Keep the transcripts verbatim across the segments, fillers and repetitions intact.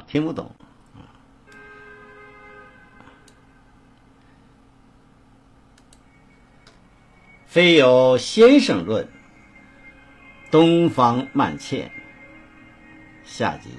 听不懂。非有先生论，东方曼茜。下集。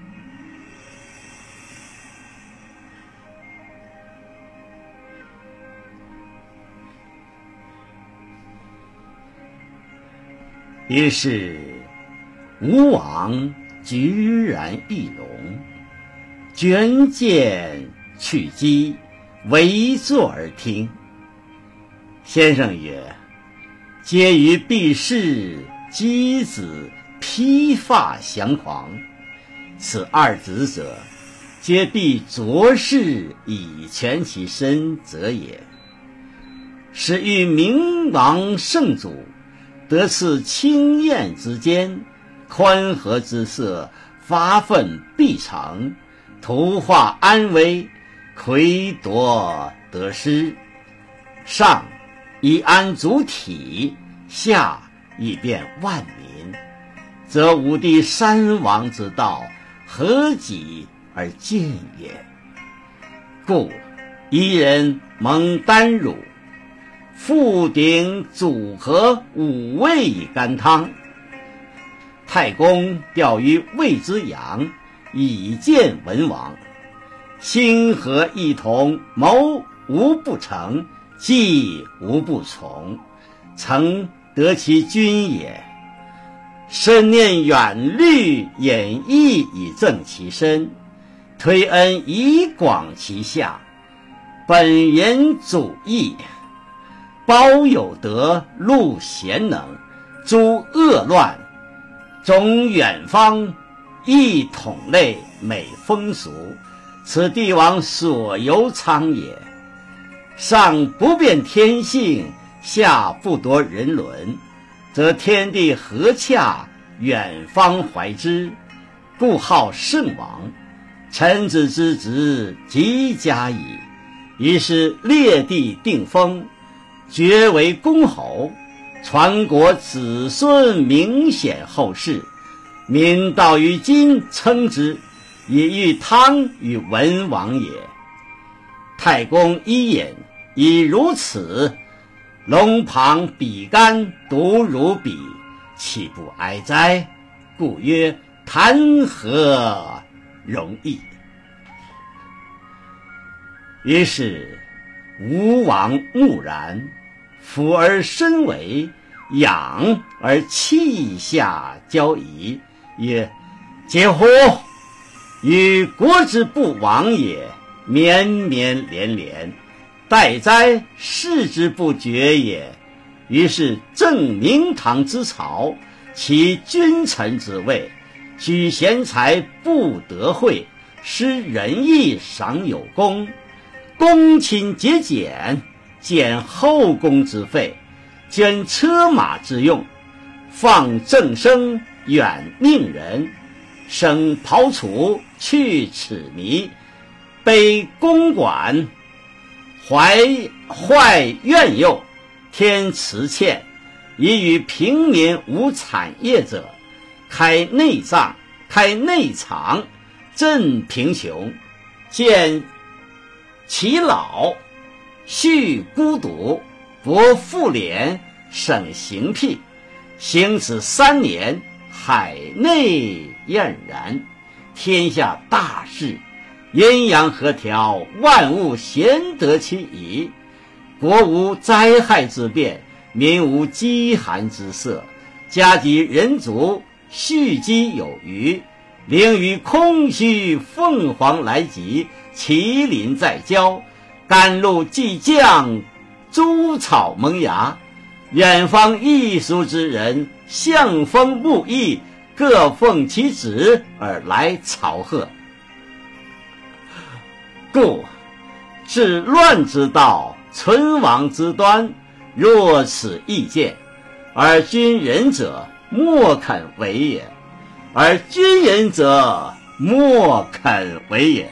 于是吴王居然易容，卷剑去击，围坐而听。先生曰：嗟于避世，箕子披发降狂。此二子者，皆必浊世以全其身者也。使欲明王圣祖，得此清艳之间，宽和之色，发愤必成，图画安危，魁夺得失。上以安主体，下以便万民，则武帝山王之道，何己而见也？故一人蒙丹乳，复鼎组合五味以甘汤。太公钓于魏之阳，以见文王。心和一同，谋无不成，计无不从，曾得其君也。深念远虑，演义以正其身，推恩以广其下。本言主义，包有德，录贤能，诛恶乱，终远方，一统类，美风俗，此帝王所由苍也。上不变天性，下不夺人伦，则天地和洽，远方怀之，故号圣王。臣子之职，极佳矣。于是列地定封，爵为公侯，传国子孙，明显后世。民道于今称之，以喻汤与文王也。太公一眼，以如此，龙旁比干，独如彼，岂不哀哉？故曰谈何容易。于是吴王木然，俯而身为，仰而气下交仪，曰：嗟乎！与国之不亡也，绵绵连连，待哉世之不绝也。于是正明堂之朝，其君臣之位，举贤才不得惠，施仁义赏有功，公亲节俭，减后宫之费，捐车马之用，放正生，远命人，生庖厨，去齿糜，卑公馆，怀坏怨幼，添慈欠，以与平民无产业者，开内脏，开内藏，赈贫穷，见其老，恤孤独，薄妇廉，省刑辟。行此三年，海内晏然，天下大治，阴阳和调，万物咸得其宜。国无灾害之变，民无饥寒之色，家及人足，蓄积有余。凌于空虚，凤凰来集，麒麟在郊，甘露既降，诸草萌芽。远方异俗之人，向风沐邑，各奉其旨而来朝贺。故治乱之道，存亡之端，若此意见，而君仁者莫肯为也，而君仁者莫肯为也。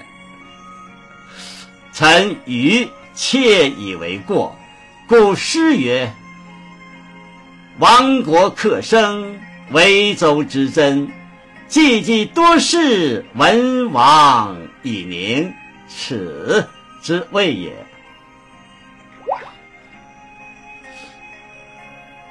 臣愚窃以为过，故诗曰：亡国克生，为周之真， 寂寂多事，文王以宁，耻之谓也。